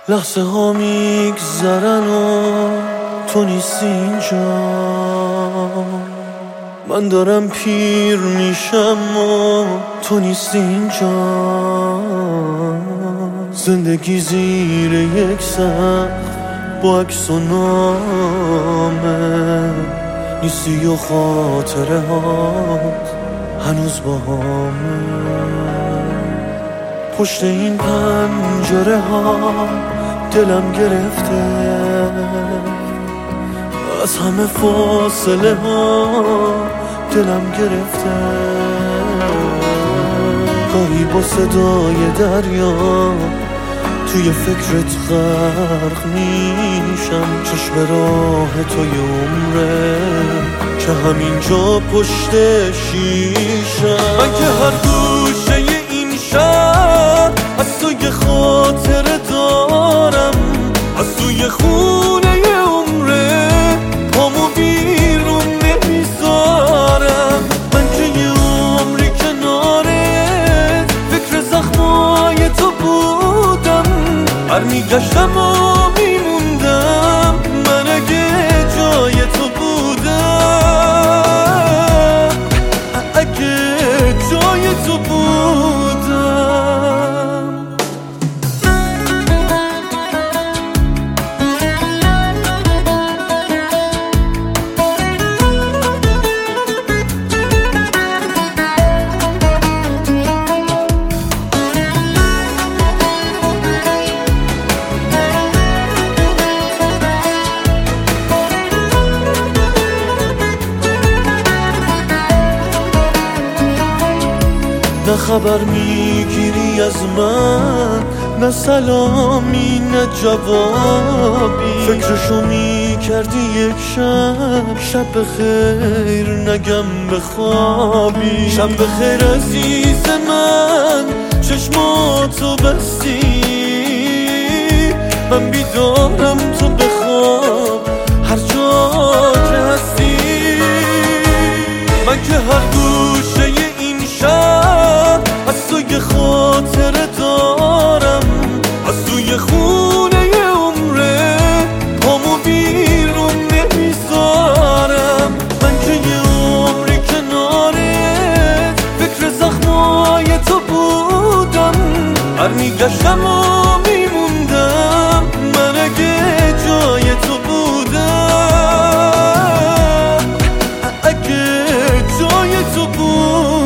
لحظه ها میگذرن و تو نیستی اینجا. من دارم پیر میشم و تو نیستی اینجا. زندگی زیر یک سقف با عکس و نامه نیستی و خاطره هات هنوز با همه. پشت این پنجره ها دلم گرفته، از همه فاصله ها دلم گرفته. گاهی با صدای دریا توی فکرت غرق میشم. چشم راه توی عمره که همینجا پشت شیشم. من که هر گوشه این شهر از تو یه خاطره دارم، از توی خونه عمره پامو بیرون نمیذارم. من که یه عمری کنارت فکر زخمای تو بودم، هر میگشتم و میموندم من اگه جای تو بودم، اگه جای تو بودم. نه خبر میگیری از من، نه سلامی نه جوابی. فکرشو میکردی یک شب بخیر نگم بخوابی. شب بخیر عزیز من، چشماتو بستی، من بیدارم تو بخواب هر جا که هستی. من که هر گوشه این شهر از تو یه خاطره دارم، از توی خونه عمره پامو بیرون نمیذارم. من که یه عمری کنارت فکر زخمای تو بودم، هر میگشتم و میموندم من اگه جای تو بودم، اگه جای تو بودم.